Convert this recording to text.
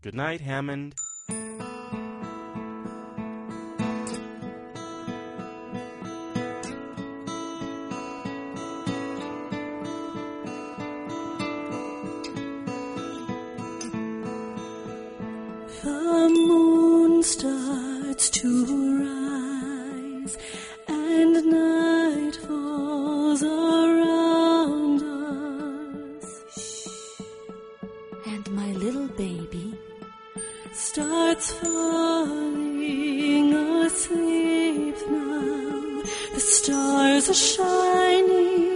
Good night, Hammond. The moon starts to rise, and night falls around us. And my little baby starts falling asleep now. The stars are shining